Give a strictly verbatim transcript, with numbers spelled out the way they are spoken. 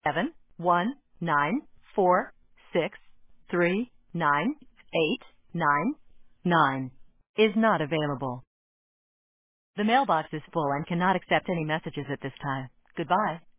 seven one nine four six three nine eight nine nine is not available. The mailbox is full and cannot accept any messages at this time. Goodbye.